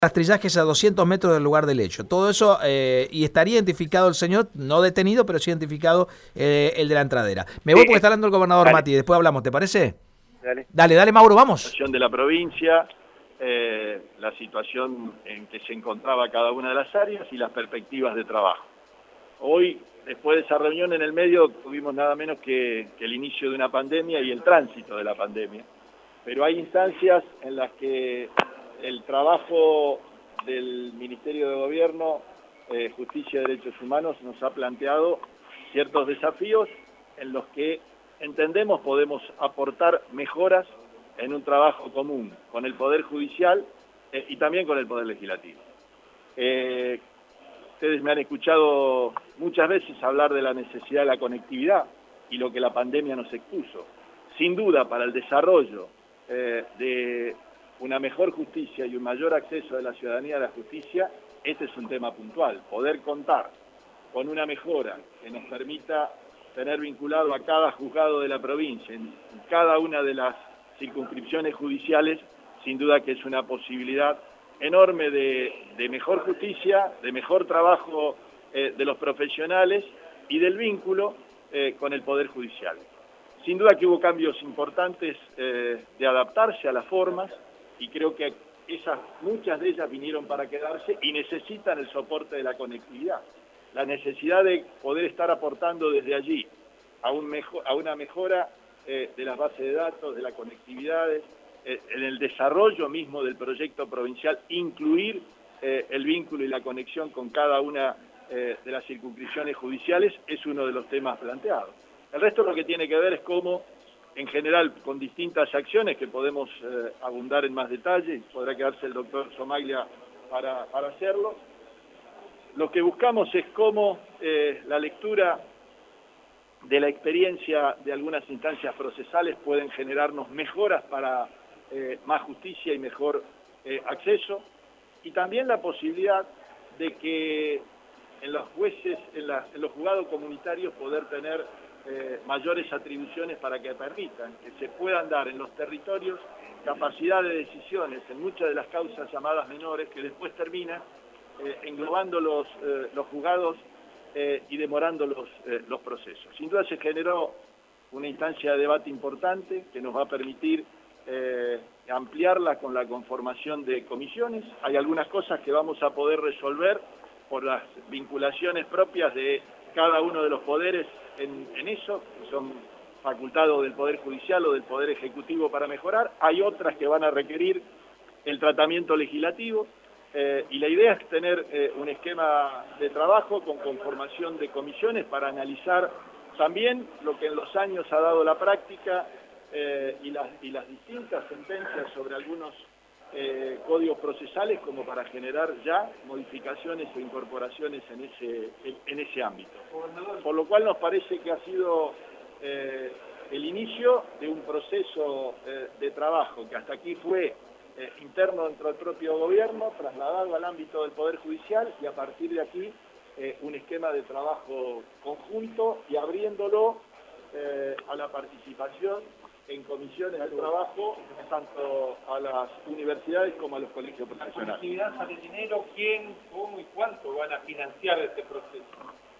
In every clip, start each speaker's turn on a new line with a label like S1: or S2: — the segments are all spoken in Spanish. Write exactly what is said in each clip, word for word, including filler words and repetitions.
S1: rastrillajes a doscientos metros del lugar del hecho. Todo eso, eh, y estaría identificado el señor, no detenido, pero sí identificado eh, el de la entradera. Me voy porque está hablando el gobernador dale. Mati, después hablamos, ¿te parece?
S2: Dale,
S1: dale, dale Mauro, vamos.
S2: La situación de la provincia, eh, la situación en que se encontraba cada una de las áreas y las perspectivas de trabajo. Hoy, después de esa reunión en el medio, tuvimos nada menos que, que el inicio de una pandemia y el tránsito de la pandemia. Pero hay instancias en las que el trabajo del Ministerio de Gobierno, eh, Justicia y Derechos Humanos nos ha planteado ciertos desafíos en los que entendemos podemos aportar mejoras en un trabajo común con el Poder Judicial eh, y también con el Poder Legislativo. Eh, ustedes me han escuchado muchas veces hablar de la necesidad de la conectividad y lo que la pandemia nos expuso. Sin duda, para el desarrollo eh, de una mejor justicia y un mayor acceso de la ciudadanía a la justicia, este es un tema puntual. Poder contar con una mejora que nos permita tener vinculado a cada juzgado de la provincia, en cada una de las circunscripciones judiciales, sin duda que es una posibilidad enorme de, de mejor justicia, de mejor trabajo eh, de los profesionales y del vínculo eh, con el Poder Judicial. Sin duda que hubo cambios importantes eh, de adaptarse a las formas, y creo que esas, muchas de ellas vinieron para quedarse y necesitan el soporte de la conectividad. La necesidad de poder estar aportando desde allí a, un mejor, a una mejora eh, de las bases de datos, de las conectividades, eh, en el desarrollo mismo del proyecto provincial, incluir eh, el vínculo y la conexión con cada una eh, de las circunscripciones judiciales, es uno de los temas planteados. El resto lo que tiene que ver es cómo, en general, con distintas acciones que podemos eh, abundar en más detalle, podrá quedarse el doctor Somaglia para, para hacerlo. Lo que buscamos es cómo eh, la lectura de la experiencia de algunas instancias procesales pueden generarnos mejoras para eh, más justicia y mejor eh, acceso, y también la posibilidad de que en los jueces, en, la, en los juzgados comunitarios poder tener eh, mayores atribuciones para que permitan que se puedan dar en los territorios capacidad de decisiones en muchas de las causas llamadas menores que después terminan Eh, englobando los, eh, los juzgados eh, y demorando los, eh, los procesos. Sin duda se generó una instancia de debate importante que nos va a permitir eh, ampliarla con la conformación de comisiones. Hay algunas cosas que vamos a poder resolver por las vinculaciones propias de cada uno de los poderes en, en eso, que son facultados del Poder Judicial o del Poder Ejecutivo para mejorar. Hay otras que van a requerir el tratamiento legislativo. Eh, y la idea es tener eh, un esquema de trabajo con conformación de comisiones para analizar también lo que en los años ha dado la práctica eh, y, las, y las distintas sentencias sobre algunos eh, códigos procesales como para generar ya modificaciones o incorporaciones en ese, en, en ese ámbito. Por lo cual nos parece que ha sido eh, el inicio de un proceso eh, de trabajo que hasta aquí fue Eh, interno dentro del propio gobierno, trasladado al ámbito del Poder Judicial, y a partir de aquí eh, un esquema de trabajo conjunto y abriéndolo eh, a la participación en comisiones de trabajo, tanto a las universidades como a los colegios profesionales.
S3: ¿La conectividad sale dinero? ¿Quién, cómo y cuánto van a financiar este proceso?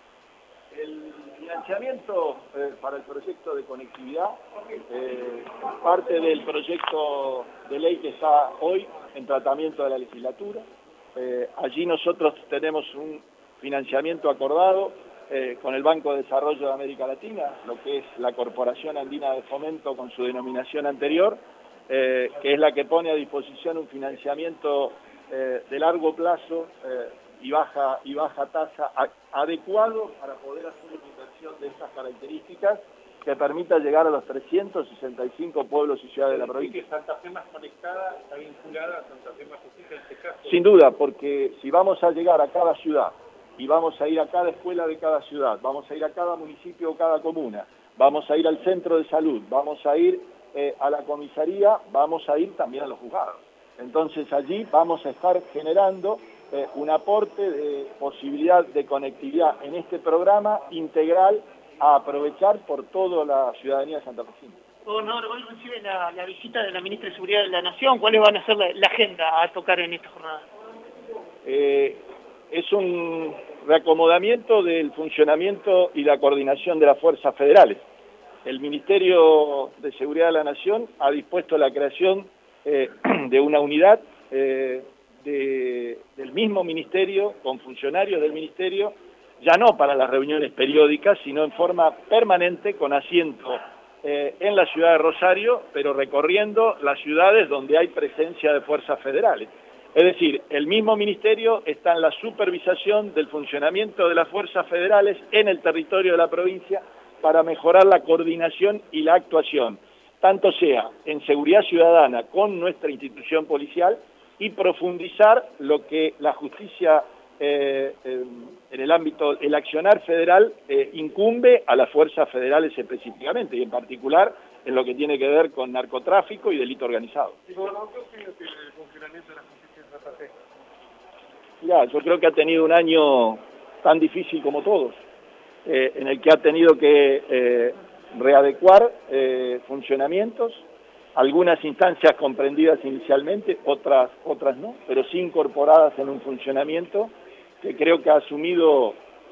S2: El financiamiento eh, para el proyecto de conectividad, eh, parte del proyecto de ley que está hoy en tratamiento de la legislatura. Eh, allí nosotros tenemos un financiamiento acordado eh, con el Banco de Desarrollo de América Latina, lo que es la Corporación Andina de Fomento con su denominación anterior, eh, que es la que pone a disposición un financiamiento eh, de largo plazo eh, y baja, y baja tasa a, adecuado para poder hacer una inversión de estas características que permita llegar a los trescientos sesenta y cinco pueblos y ciudades de la provincia.
S3: ¿Que Santa Fe más conectada está vinculada a Santa Fe más justicia en este caso?
S2: Sin duda, porque si vamos a llegar a cada ciudad y vamos a ir a cada escuela de cada ciudad, vamos a ir a cada municipio o cada comuna, vamos a ir al centro de salud, vamos a ir eh, a la comisaría, vamos a ir también a los juzgados. Entonces allí vamos a estar generando eh, un aporte de posibilidad de conectividad en este programa integral a aprovechar por toda la ciudadanía santafesina.
S4: Gobernador, hoy recibe la, la visita de la Ministra de Seguridad de la Nación. ¿Cuáles van a ser la, la agenda a tocar en esta jornada?
S2: eh, es un reacomodamiento del funcionamiento y la coordinación de las fuerzas federales. El Ministerio de Seguridad de la Nación ha dispuesto la creación eh, de una unidad eh, de, del mismo ministerio, con funcionarios del ministerio, ya no para las reuniones periódicas, sino en forma permanente, con asiento eh, en la ciudad de Rosario, pero recorriendo las ciudades donde hay presencia de fuerzas federales. Es decir, el mismo ministerio está en la supervisación del funcionamiento de las fuerzas federales en el territorio de la provincia para mejorar la coordinación y la actuación, tanto sea en seguridad ciudadana con nuestra institución policial y profundizar lo que la justicia eh, eh, en el ámbito, el accionar federal eh, incumbe a las fuerzas federales específicamente y en particular en lo que tiene que ver con narcotráfico y delito organizado.
S3: ¿Y por qué opina que el funcionamiento de la justicia en Santa Fe?
S2: Ya, yo creo que ha tenido un año tan difícil como todos, eh, en el que ha tenido que eh, readecuar eh, funcionamientos, algunas instancias comprendidas inicialmente, otras, otras no, pero sí incorporadas en un funcionamiento que creo que ha asumido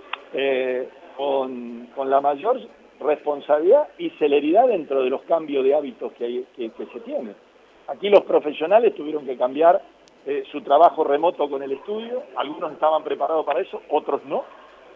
S2: eh, con, con la mayor responsabilidad y celeridad dentro de los cambios de hábitos que, hay, que, que se tienen. Aquí los profesionales tuvieron que cambiar eh, su trabajo remoto con el estudio, algunos estaban preparados para eso, otros no.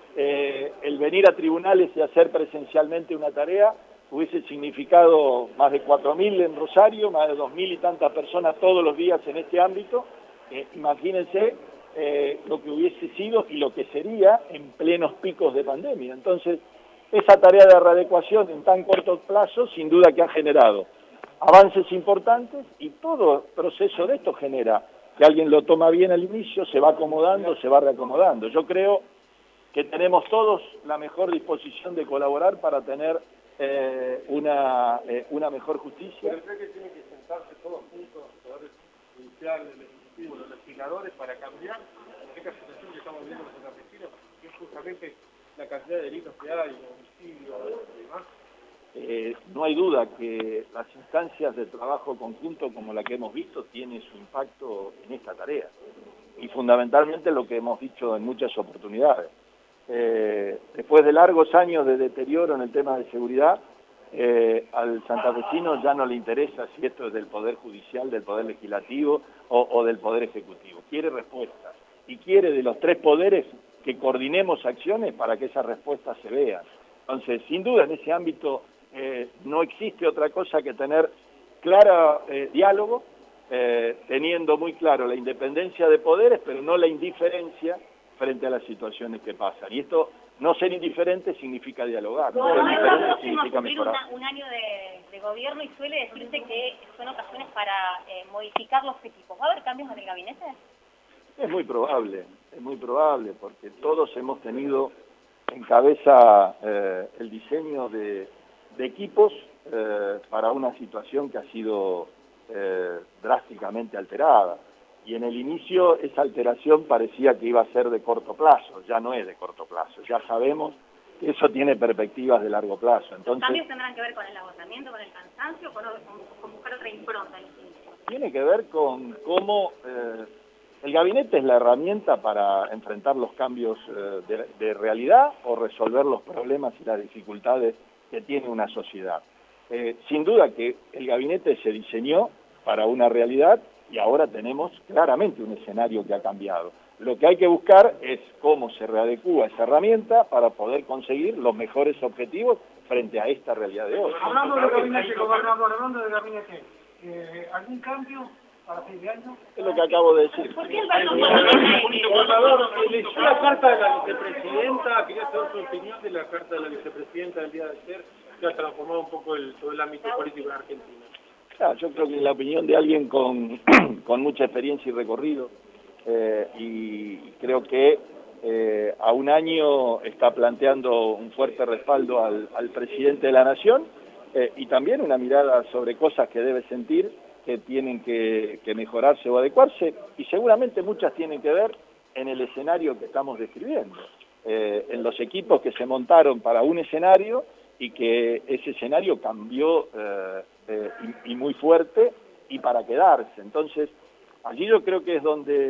S2: Eh, el venir a tribunales y hacer presencialmente una tarea hubiese significado más de cuatro mil en Rosario, más de dos mil y tantas personas todos los días en este ámbito. Eh, imagínense eh, lo que hubiese sido y lo que sería en plenos picos de pandemia. Entonces, esa tarea de readecuación en tan corto plazo, sin duda que ha generado avances importantes y todo proceso de esto genera que alguien lo toma bien al inicio, se va acomodando, se va reacomodando. Yo creo que tenemos todos la mejor disposición de colaborar para tener eh, una, eh, una mejor justicia.
S3: ¿Pero cree que tienen que sentarse todos juntos, el Poder Judicial, el Ejecutivo, los legisladores, para cambiar esta situación que estamos viendo en los santafesinos, que es justamente la cantidad de delitos que hay, homicidios y demás?
S2: Eh, no hay duda que las instancias de trabajo conjunto como la que hemos visto tienen su impacto en esta tarea y fundamentalmente lo que hemos dicho en muchas oportunidades. Eh, después de largos años de deterioro en el tema de seguridad, eh, al santafesino ya no le interesa si esto es del Poder Judicial, del Poder Legislativo o, o del Poder Ejecutivo. Quiere respuestas y quiere de los tres poderes que coordinemos acciones para que esas respuestas se vean. Entonces, sin duda, en ese ámbito eh, no existe otra cosa que tener claro eh, diálogo, eh, teniendo muy claro la independencia de poderes, pero no la indiferencia frente a las situaciones que pasan. Y esto, no ser indiferente significa dialogar, no ser indiferente significa mejorar.
S4: Una, un año de, de gobierno y suele decirse que son ocasiones para eh, modificar los equipos. ¿Va a haber cambios en el gabinete?
S2: Es muy probable, es muy probable, porque todos hemos tenido en cabeza eh, el diseño de, de equipos eh, para una situación que ha sido eh, drásticamente alterada. Y en el inicio esa alteración parecía que iba a ser de corto plazo, ya no es de corto plazo, ya sabemos que eso tiene perspectivas de largo plazo. Entonces,
S4: ¿los cambios tendrán que ver con el agotamiento, con el cansancio o con, con, con buscar otra impronta en los inicios?
S2: Tiene que ver con cómo eh, el gabinete es la herramienta para enfrentar los cambios eh, de, de realidad o resolver los problemas y las dificultades que tiene una sociedad. Eh, sin duda que el gabinete se diseñó para una realidad y ahora tenemos claramente un escenario que ha cambiado. Lo que hay que buscar es cómo se readecúa esa herramienta para poder conseguir los mejores objetivos frente a esta realidad de hoy.
S3: Hablando del gabinete, gobernador, hablando del gabinete, eh, ¿algún cambio para fin de año?
S2: Es lo que acabo de decir.
S4: ¿Por qué el banco
S3: Gobernador, leyó la carta de la vicepresidenta, quería saber su opinión de la carta de la vicepresidenta del día de ayer, que ha transformado un poco el, todo el ámbito político en Argentina.
S2: Claro, yo creo que es la opinión de alguien con, con mucha experiencia y recorrido, eh, y creo que eh, a un año está planteando un fuerte respaldo al, al presidente de la Nación eh, y también una mirada sobre cosas que debe sentir que tienen que, que mejorarse o adecuarse, y seguramente muchas tienen que ver en el escenario que estamos describiendo, eh, en los equipos que se montaron para un escenario y que ese escenario cambió eh, eh, y, y muy fuerte y para quedarse. Entonces, allí yo creo que es donde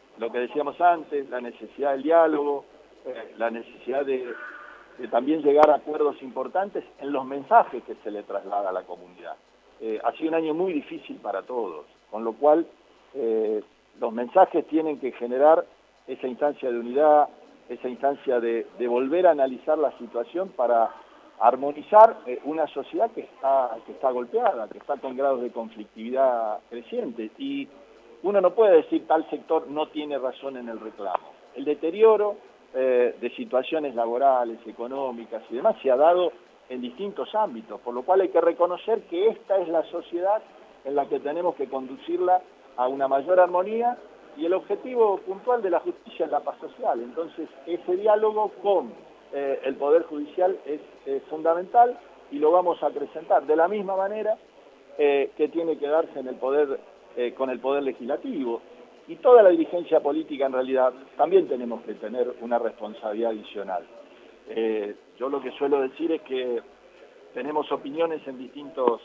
S2: lo que decíamos antes, la necesidad del diálogo, eh, la necesidad de, de también llegar a acuerdos importantes en los mensajes que se le traslada a la comunidad. Eh, ha sido un año muy difícil para todos, con lo cual eh, los mensajes tienen que generar esa instancia de unidad, esa instancia de, de volver a analizar la situación para armonizar eh, una sociedad que está, que está golpeada, que está con grados de conflictividad crecientes. Y uno no puede decir tal sector no tiene razón en el reclamo. El deterioro eh, de situaciones laborales, económicas y demás se ha dado en distintos ámbitos, por lo cual hay que reconocer que esta es la sociedad en la que tenemos que conducirla a una mayor armonía, y el objetivo puntual de la justicia es la paz social. Entonces, ese diálogo con eh, el Poder Judicial es eh, fundamental y lo vamos a acrecentar de la misma manera eh, que tiene que darse en el poder, eh, con el Poder Legislativo. Y toda la dirigencia política, en realidad, también tenemos que tener una responsabilidad adicional. Eh, yo lo que suelo decir es que tenemos opiniones en distintos,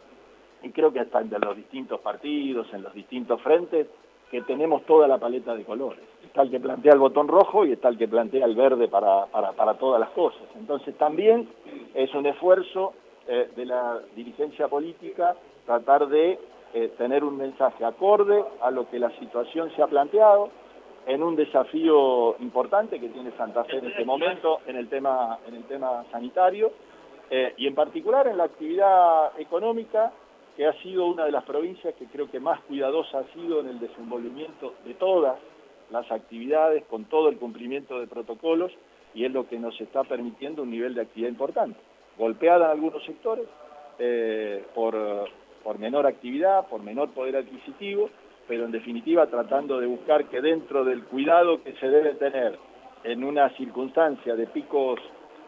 S2: y creo que hasta en los distintos partidos, en los distintos frentes, que tenemos toda la paleta de colores. Está el que plantea el botón rojo y está el que plantea el verde para, para, para todas las cosas. Entonces también es un esfuerzo eh, de la dirigencia política tratar de eh, tener un mensaje acorde a lo que la situación se ha planteado, en un desafío importante que tiene Santa Fe en este momento en el tema, en el tema sanitario, eh, y en particular en la actividad económica, que ha sido una de las provincias que creo que más cuidadosa ha sido en el desenvolvimiento de todas las actividades, con todo el cumplimiento de protocolos, y es lo que nos está permitiendo un nivel de actividad importante. Golpeada en algunos sectores, eh, por, por menor actividad, por menor poder adquisitivo, pero en definitiva tratando de buscar que dentro del cuidado que se debe tener en una circunstancia de picos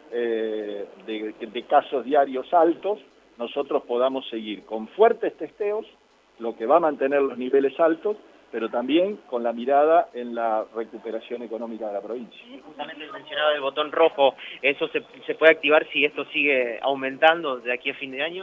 S2: eh, de, de casos diarios altos, nosotros podamos seguir con fuertes testeos, lo que va a mantener los niveles altos, pero también con la mirada en la recuperación económica de la provincia.
S5: Justamente mencionaba el botón rojo, ¿eso se, se puede activar si esto sigue aumentando de aquí a fin de año?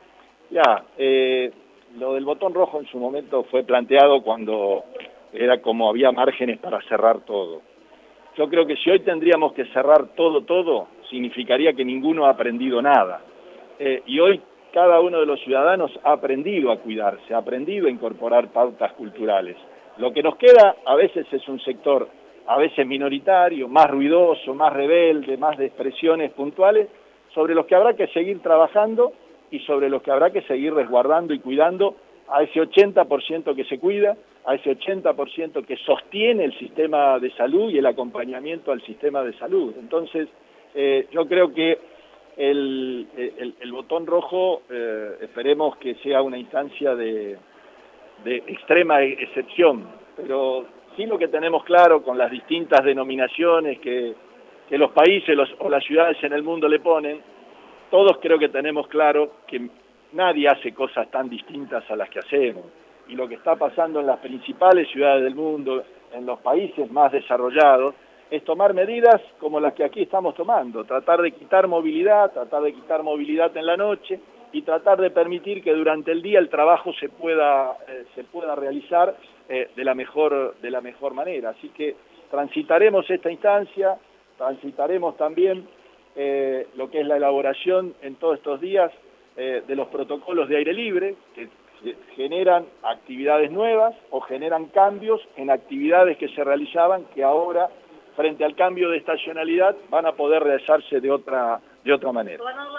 S2: Ya, eh, lo del botón rojo en su momento fue planteado cuando era como había márgenes para cerrar todo. Yo creo que si hoy tendríamos que cerrar todo, todo, significaría que ninguno ha aprendido nada. Eh, y hoy cada uno de los ciudadanos ha aprendido a cuidarse, ha aprendido a incorporar pautas culturales. Lo que nos queda a veces es un sector, a veces minoritario, más ruidoso, más rebelde, más de expresiones puntuales, sobre los que habrá que seguir trabajando y sobre los que habrá que seguir resguardando y cuidando a ese ochenta por ciento que se cuida, a ese ochenta por ciento que sostiene el sistema de salud y el acompañamiento al sistema de salud. Entonces, eh, yo creo que El, el, el botón rojo, eh, esperemos que sea una instancia de, de extrema excepción, pero sí lo que tenemos claro con las distintas denominaciones que, que los países los, o las ciudades en el mundo le ponen, todos creo que tenemos claro que nadie hace cosas tan distintas a las que hacemos, y lo que está pasando en las principales ciudades del mundo, en los países más desarrollados, es tomar medidas como las que aquí estamos tomando, tratar de quitar movilidad, tratar de quitar movilidad en la noche y tratar de permitir que durante el día el trabajo se pueda, eh, se pueda realizar eh, de la mejor, de la mejor manera. Así que transitaremos esta instancia, transitaremos también eh, lo que es la elaboración en todos estos días eh, de los protocolos de aire libre, que generan actividades nuevas o generan cambios en actividades que se realizaban que ahora, frente al cambio de estacionalidad, van a poder realizarse de otra de otra manera.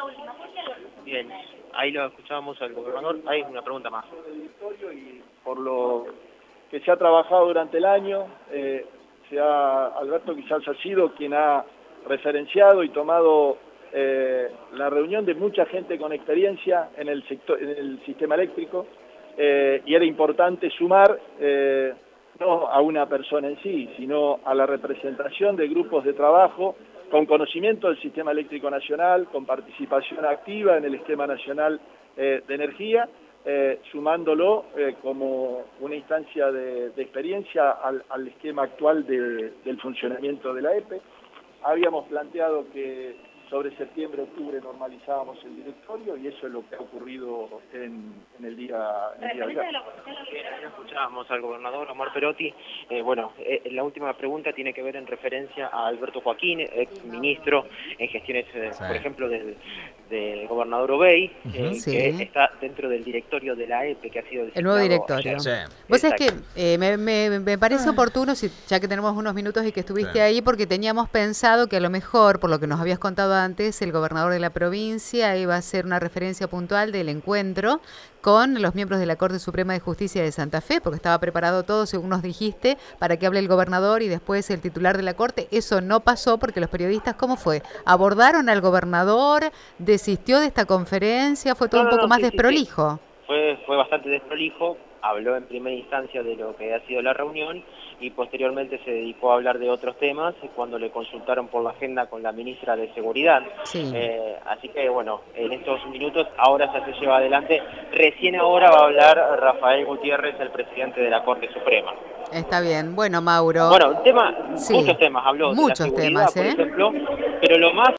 S5: Bien, ahí lo escuchábamos al gobernador. Hay una pregunta más.
S2: Y por lo que se ha trabajado durante el año, eh, se ha, Alberto quizás ha sido quien ha referenciado y tomado eh, la reunión de mucha gente con experiencia en el sector, en el sistema eléctrico, eh, y era importante sumar eh, no a una persona en sí, sino a la representación de grupos de trabajo con conocimiento del sistema eléctrico nacional, con participación activa en el esquema nacional eh, de energía, eh, sumándolo eh, como una instancia de, de experiencia al, al esquema actual de, del funcionamiento de la E P E. Habíamos planteado que sobre septiembre, octubre normalizábamos el directorio y eso es lo que ha ocurrido en, en el día, en el día de ayer.
S5: Ya escuchábamos al gobernador Omar Perotti. Eh, bueno, eh, la última pregunta tiene que ver en referencia a Alberto Joaquín, ex ministro en gestiones, eh,
S1: Sí.
S5: por ejemplo, del, del gobernador Obey, eh,
S1: Ujú.
S6: Sí.
S5: que está dentro del directorio de la E P E, que ha sido
S6: El nuevo
S5: designado
S6: directorio.
S5: ayer.
S1: Sí.
S6: Vos sabés que
S5: Exacto.
S6: eh, me, me- me parece oportuno, si, ya que tenemos unos minutos y que estuviste
S1: Sí.
S6: ahí, porque teníamos pensado que a lo mejor, por lo que nos habías contado antes, el gobernador de la provincia iba a hacer una referencia puntual del encuentro con los miembros de la Corte Suprema de Justicia de Santa Fe, porque estaba preparado todo, según nos dijiste, para que hable el gobernador y después el titular de la Corte. Eso no pasó porque los periodistas, ¿cómo fue? ¿Abordaron al gobernador? ¿Desistió de esta conferencia? ¿Fue todo
S5: No,
S6: un
S5: no,
S6: poco
S5: no,
S6: más
S5: sí, sí, sí.
S6: desprolijo?
S5: Fue, fue bastante desprolijo, habló en primera instancia de lo que ha sido la reunión y posteriormente se dedicó a hablar de otros temas cuando le consultaron por la agenda con la ministra de Seguridad.
S6: Sí.
S5: Eh, así que bueno, en estos minutos ahora ya se lleva adelante. Recién ahora va a hablar Rafael Gutiérrez, el presidente de la Corte Suprema.
S6: Está bien. Bueno, Mauro.
S5: Bueno, tema,
S6: Sí,
S5: muchos temas, habló
S6: muchos
S5: de la seguridad,
S6: temas, ¿eh?
S5: por ejemplo, pero lo más